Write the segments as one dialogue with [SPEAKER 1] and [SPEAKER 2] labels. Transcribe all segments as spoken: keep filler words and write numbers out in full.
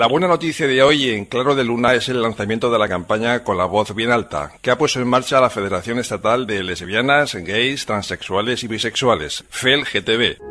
[SPEAKER 1] La buena noticia de hoy en Claro de Luna es el lanzamiento de la campaña Con la voz bien alta, que ha puesto en marcha la Federación Estatal de Lesbianas, Gays, Transexuales y Bisexuales, F E L G T B.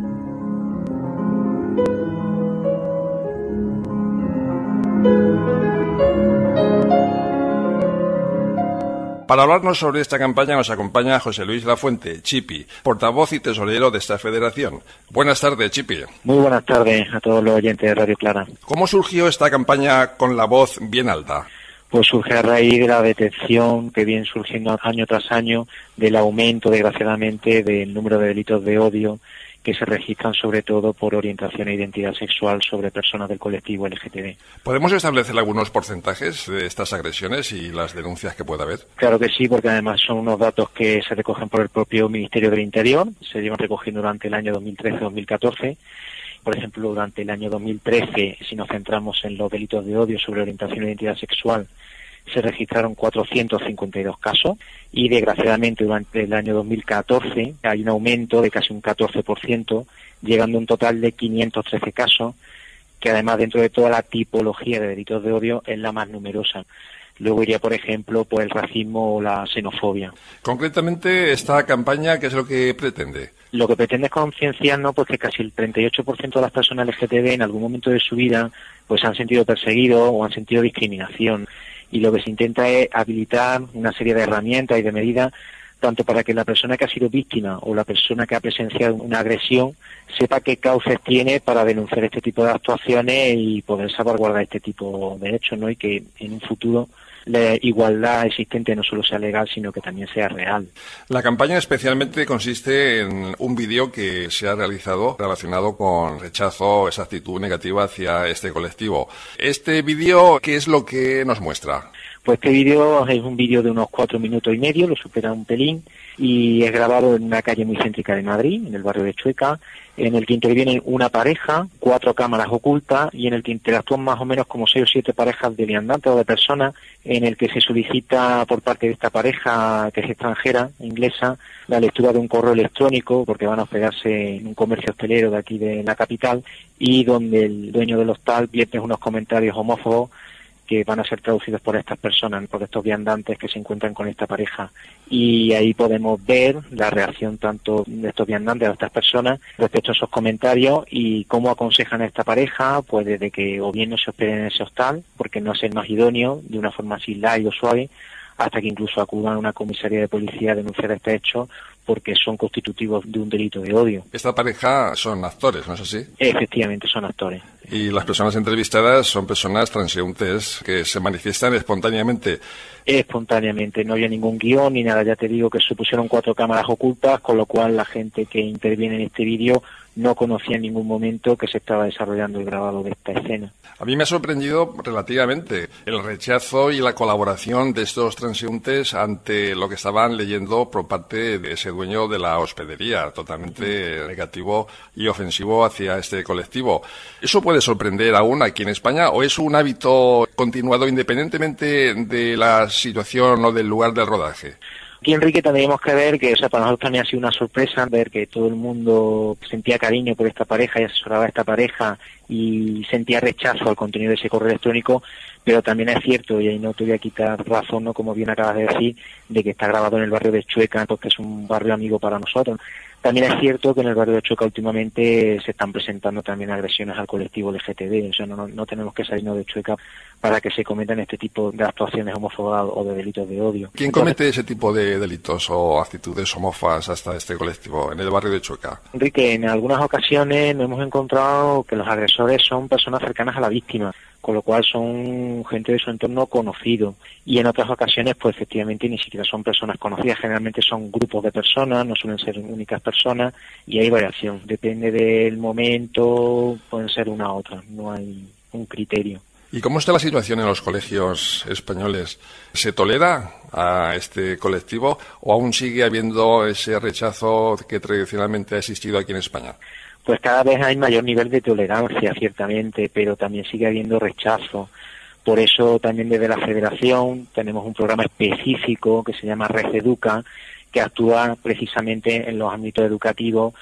[SPEAKER 1] Para hablarnos sobre esta campaña nos acompaña José Luis Lafuente, Chipi, portavoz y tesorero de esta federación. Buenas tardes, Chipi.
[SPEAKER 2] Muy buenas tardes a todos los oyentes de Radio Clara.
[SPEAKER 1] ¿Cómo surgió esta campaña Con la voz bien alta?
[SPEAKER 2] Pues surge a raíz de la detección que viene surgiendo año tras año del aumento, desgraciadamente, del número de delitos de odio que se registran sobre todo por orientación e identidad sexual sobre personas del colectivo L G T B.
[SPEAKER 1] ¿Podemos establecer algunos porcentajes de estas agresiones y las denuncias que pueda haber?
[SPEAKER 2] Claro que sí, porque además son unos datos que se recogen por el propio Ministerio del Interior, se llevan recogiendo durante el año dos mil trece dos mil catorce. Por ejemplo, durante el año dos mil trece, si nos centramos en los delitos de odio sobre orientación e identidad sexual, se registraron cuatrocientos cincuenta y dos casos y desgraciadamente durante el año dos mil catorce hay un aumento de casi un catorce por ciento, llegando a un total de quinientos trece casos, que además dentro de toda la tipología de delitos de odio es la más numerosa. Luego iría, por ejemplo, pues el racismo o la xenofobia.
[SPEAKER 1] Concretamente, esta campaña, ¿qué es lo que pretende?
[SPEAKER 2] Lo que pretende es concienciarnos pues que casi el treinta y ocho por ciento de las personas L G T B en algún momento de su vida pues han sentido perseguidos o han sentido discriminación. Y lo que se intenta es habilitar una serie de herramientas y de medidas tanto para que la persona que ha sido víctima o la persona que ha presenciado una agresión sepa qué cauces tiene para denunciar este tipo de actuaciones y poder salvaguardar este tipo de hechos, ¿no? Y que en un futuro la igualdad existente no solo sea legal, sino que también sea real.
[SPEAKER 1] La campaña especialmente consiste en un vídeo que se ha realizado relacionado con rechazo, esa actitud negativa hacia este colectivo. Este vídeo, ¿qué es lo que nos muestra?
[SPEAKER 2] Pues este vídeo es un vídeo de unos cuatro minutos y medio, lo supera un pelín, y es grabado en una calle muy céntrica de Madrid, en el barrio de Chueca, en el que intervienen una pareja, cuatro cámaras ocultas, y en el que interactúan más o menos como seis o siete parejas de viandantes o de personas, en el que se solicita por parte de esta pareja, que es extranjera, inglesa, la lectura de un correo electrónico, porque van a hospedarse en un comercio hostelero de aquí de la capital, y donde el dueño del hostal vierte unos comentarios homófobos que van a ser traducidos por estas personas, por estos viandantes que se encuentran con esta pareja. Y ahí podemos ver la reacción tanto de estos viandantes, de estas personas, respecto a esos comentarios y cómo aconsejan a esta pareja, pues desde que o bien no se hospeden en ese hostal, porque no es el más idóneo, de una forma así light o suave, hasta que incluso acudan a una comisaría de policía a denunciar este hecho, porque son constitutivos de un delito de odio.
[SPEAKER 1] Esta pareja son actores, ¿no es así?
[SPEAKER 2] Efectivamente, son actores.
[SPEAKER 1] Y las personas entrevistadas son personas transeúntes que se manifiestan espontáneamente.
[SPEAKER 2] Espontáneamente, no había ningún guión ni nada. Ya te digo que se pusieron cuatro cámaras ocultas, con lo cual la gente que interviene en este vídeo no conocía en ningún momento que se estaba desarrollando el grabado de esta escena.
[SPEAKER 1] A mí me ha sorprendido relativamente el rechazo y la colaboración de estos transeúntes ante lo que estaban leyendo por parte de ese dueño de la hospedería, totalmente negativo y ofensivo hacia este colectivo. ¿Eso puede sorprender aún aquí en España o es un hábito continuado independientemente de la situación o del lugar del rodaje?
[SPEAKER 2] Aquí, Enrique, tendríamos que ver que, o sea, para nosotros también ha sido una sorpresa ver que todo el mundo sentía cariño por esta pareja y asesoraba a esta pareja y sentía rechazo al contenido de ese correo electrónico, pero también es cierto, y ahí no te voy a quitar razón, ¿no?, como bien acabas de decir, de que está grabado en el barrio de Chueca, porque es un barrio amigo para nosotros. También es cierto que en el barrio de Chueca últimamente se están presentando también agresiones al colectivo L G T B, o sea, no, no, no tenemos que salirnos de Chueca para que se cometan este tipo de actuaciones homófobas o de delitos de odio.
[SPEAKER 1] ¿Quién comete ese tipo de delitos o actitudes homófobas hasta este colectivo en el barrio de Chueca?
[SPEAKER 2] Enrique, en algunas ocasiones nos hemos encontrado que los agresores son personas cercanas a la víctima, con lo cual son gente de su entorno conocido, y en otras ocasiones pues efectivamente ni siquiera son personas conocidas, generalmente son grupos de personas, no suelen ser únicas personas, y hay variación, depende del momento, pueden ser una u otra, no hay un criterio.
[SPEAKER 1] ¿Y cómo está la situación en los colegios españoles? ¿Se tolera a este colectivo o aún sigue habiendo ese rechazo que tradicionalmente ha existido aquí en España?
[SPEAKER 2] Pues cada vez hay mayor nivel de tolerancia, ciertamente, pero también sigue habiendo rechazo. Por eso también desde la Federación tenemos un programa específico que se llama Red Educa, que actúa precisamente en los ámbitos educativos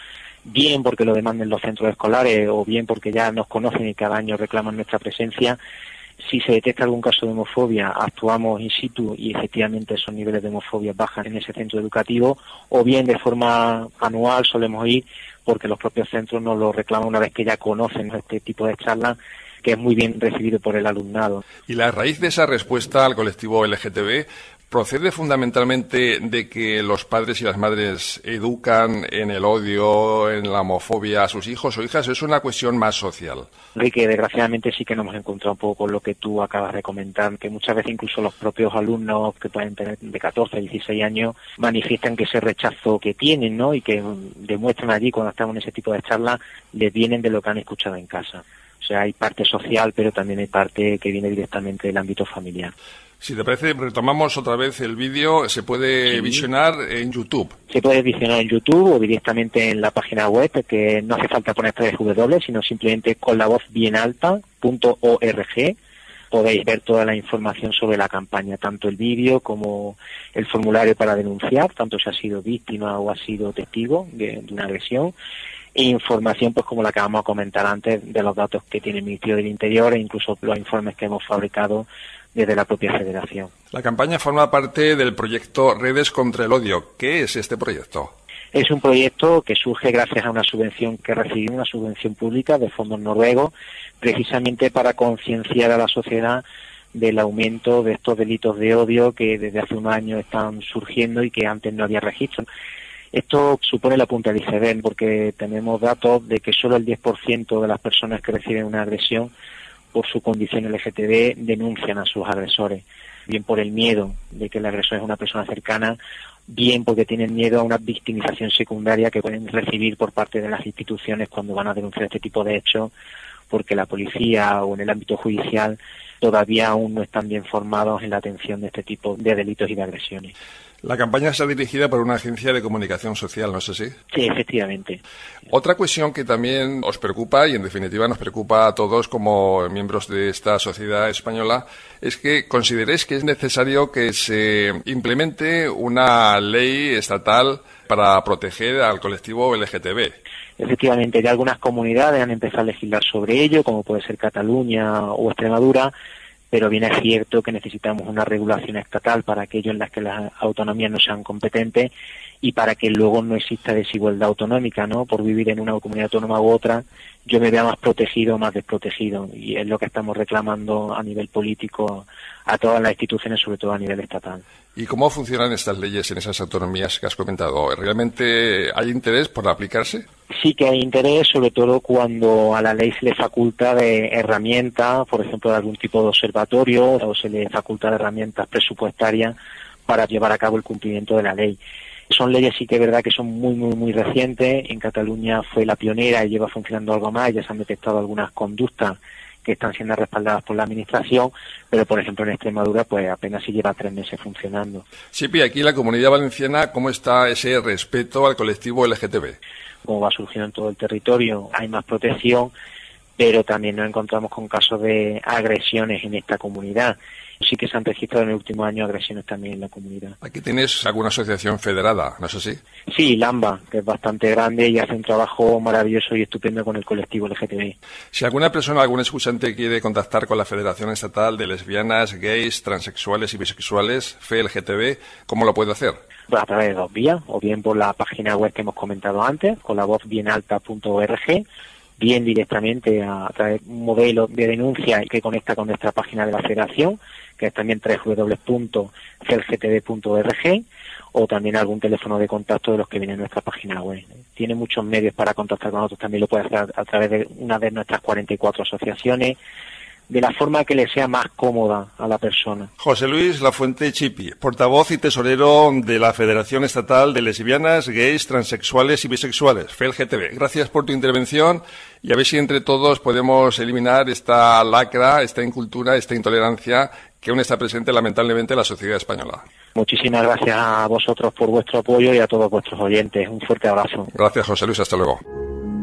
[SPEAKER 2] bien porque lo demanden los centros escolares o bien porque ya nos conocen y cada año reclaman nuestra presencia. Si se detecta algún caso de homofobia, actuamos in situ y efectivamente esos niveles de homofobia bajan en ese centro educativo, o bien de forma anual solemos ir porque los propios centros nos lo reclaman una vez que ya conocen este tipo de charlas, que es muy bien recibido por el alumnado.
[SPEAKER 1] Y la raíz de esa respuesta al colectivo L G T B procede fundamentalmente de que los padres y las madres educan en el odio, en la homofobia a sus hijos o hijas. ¿Es una cuestión más social?
[SPEAKER 2] Enrique, desgraciadamente sí que nos hemos encontrado un poco con lo que tú acabas de comentar, que muchas veces incluso los propios alumnos que pueden tener de catorce, dieciséis años manifiestan que ese rechazo que tienen, ¿no? Y que demuestran allí cuando estamos en ese tipo de charlas, les vienen de lo que han escuchado en casa. O sea, hay parte social, pero también hay parte que viene directamente del ámbito familiar.
[SPEAKER 1] Si te parece, retomamos otra vez el vídeo. Se puede sí. visionar en YouTube.
[SPEAKER 2] Se puede visionar en YouTube o directamente en la página web, que no hace falta poner tres W, sino simplemente con la voz bien alta punto org. Podéis ver toda la información sobre la campaña, tanto el vídeo como el formulario para denunciar, tanto si ha sido víctima o ha sido testigo de, de una agresión. E información, pues como la que vamos a comentar antes, de los datos que tiene el Ministerio del Interior e incluso los informes que hemos fabricado desde la propia Federación.
[SPEAKER 1] La campaña forma parte del proyecto Redes contra el Odio. ¿Qué es este proyecto?
[SPEAKER 2] Es un proyecto que surge gracias a una subvención que recibimos, una subvención pública de fondos noruegos, precisamente para concienciar a la sociedad del aumento de estos delitos de odio que desde hace unos años están surgiendo y que antes no había registro. Esto supone la punta del iceberg porque tenemos datos de que solo el diez por ciento de las personas que reciben una agresión por su condición L G T B denuncian a sus agresores, bien por el miedo de que el agresor es una persona cercana, bien porque tienen miedo a una victimización secundaria que pueden recibir por parte de las instituciones cuando van a denunciar este tipo de hechos, porque la policía o en el ámbito judicial todavía aún no están bien formados en la atención de este tipo de delitos y de agresiones.
[SPEAKER 1] La campaña está dirigida por una agencia de comunicación social, ¿no es así?
[SPEAKER 2] Sí, efectivamente.
[SPEAKER 1] Otra cuestión que también os preocupa y en definitiva nos preocupa a todos como miembros de esta sociedad española es que consideréis que es necesario que se implemente una ley estatal para proteger al colectivo L G T B.
[SPEAKER 2] Efectivamente, ya algunas comunidades han empezado a legislar sobre ello, como puede ser Cataluña o Extremadura, pero bien es cierto que necesitamos una regulación estatal para aquello en las que las autonomías no sean competentes y para que luego no exista desigualdad autonómica, ¿no? Por vivir en una comunidad autónoma u otra, yo me vea más protegido o más desprotegido, y es lo que estamos reclamando a nivel político a todas las instituciones, sobre todo a nivel estatal.
[SPEAKER 1] ¿Y cómo funcionan estas leyes en esas autonomías que has comentado? ¿Realmente hay interés por aplicarse?
[SPEAKER 2] Sí que hay interés, sobre todo cuando a la ley se le faculta de herramientas, por ejemplo, de algún tipo de observatorio, o se le faculta de herramientas presupuestarias para llevar a cabo el cumplimiento de la ley. Son leyes sí que es verdad que son muy, muy, muy recientes. En Cataluña fue la pionera y lleva funcionando algo más. Ya se han detectado algunas conductas que están siendo respaldadas por la Administración, pero por ejemplo en Extremadura pues apenas si lleva tres meses funcionando.
[SPEAKER 1] Sí, y aquí en la Comunidad Valenciana, ¿cómo está ese respeto al colectivo L G T B?
[SPEAKER 2] Como va surgiendo en todo el territorio, hay más protección, pero también nos encontramos con casos de agresiones en esta comunidad. Sí que se han registrado en el último año agresiones también en la comunidad.
[SPEAKER 1] Aquí tienes alguna asociación federada, ¿no es así?
[SPEAKER 2] Sí, Lamba, que es bastante grande y hace un trabajo maravilloso y estupendo con el colectivo L G T B.
[SPEAKER 1] Si alguna persona, algún escuchante quiere contactar con la Federación Estatal de Lesbianas, Gays, Transexuales y Bisexuales, F E L G T B, ¿cómo lo puede hacer?
[SPEAKER 2] Pues a través de dos vías, o bien por la página web que hemos comentado antes, con la voz bien alta punto org, bien directamente a través de un modelo de denuncia que conecta con nuestra página de la Federación, que es también doble u doble u doble u punto c l g t b punto org, o también algún teléfono de contacto de los que vienen en nuestra página web. Tiene muchos medios para contactar con nosotros, también lo puede hacer a, a través de una de nuestras cuarenta y cuatro asociaciones, de la forma que le sea más cómoda a la persona.
[SPEAKER 1] José Luis Lafuente Chipi, portavoz y tesorero de la Federación Estatal de Lesbianas, Gays, Transexuales y Bisexuales, F E L G T B. Gracias por tu intervención y a ver si entre todos podemos eliminar esta lacra, esta incultura, esta intolerancia que aún está presente lamentablemente en la sociedad española.
[SPEAKER 2] Muchísimas gracias a vosotros por vuestro apoyo y a todos vuestros oyentes. Un fuerte abrazo.
[SPEAKER 1] Gracias, José Luis. Hasta luego.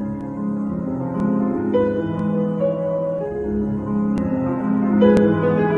[SPEAKER 3] Thank you.